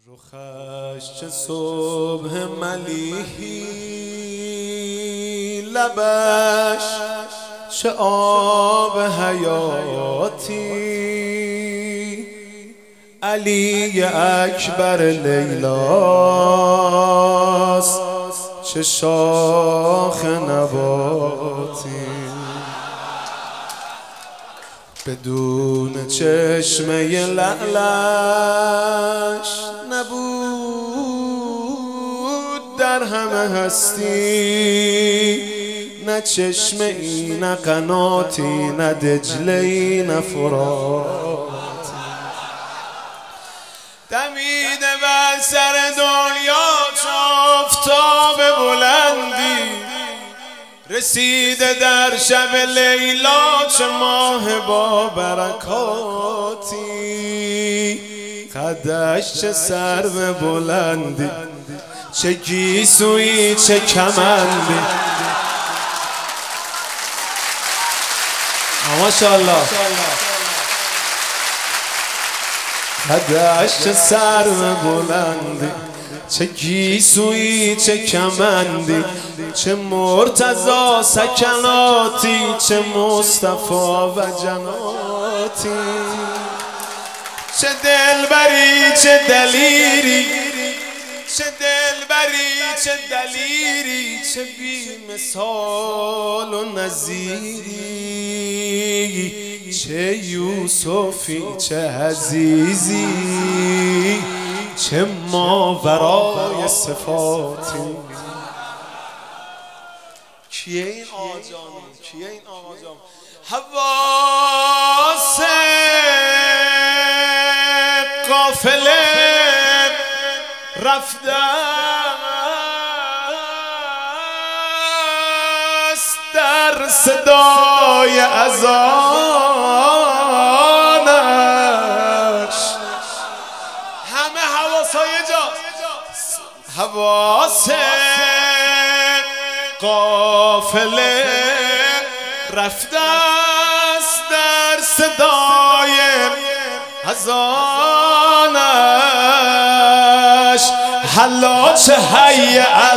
رخش چه صبح ملیحی، لبش چه آب حیاتی، علی اکبر لیلاست چه شاخ نباتی، بدون چشمه لعلش نبود در همه هستی، نه چشمه ای نه قناتی نه دجله ای نه فراتی، دمیده بر سر دنیا چو آفتاب بلندی، رسیده در شب لیلا چه ماه با برکاتی، قدش چه سرو بلندی، چه گیسویی چه کمندی. ماشاءالله. قدش چه سرو بلندی، چه گیسویی چه کمندی، چه مرتضی سکناتی، چه مصطفی و جناتی، چه دلبری چه دلیری، چه دلبری چه دلیری، چه بی مثال و نظیری، چه یوسفی چه عزیزی، چه ماورای صفاتی. کیه این آجام؟ کیه این آجام؟ حواس قافله رفته است در صدای اذانش، همه حواسای جاست، حواس قافله رفته است در صدای اذانش، حلا چه حی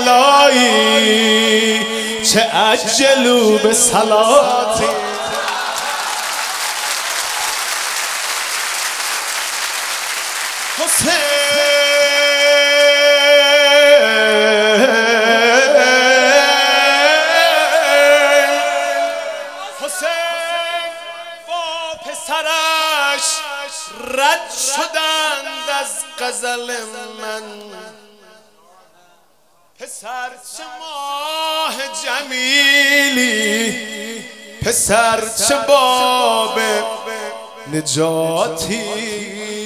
علایی، چه عجلوا به صلاتی. حسین با پسرش رد شدند از غزل من، پسر چه ماه جمیلی، پسر چه باب نجاتی،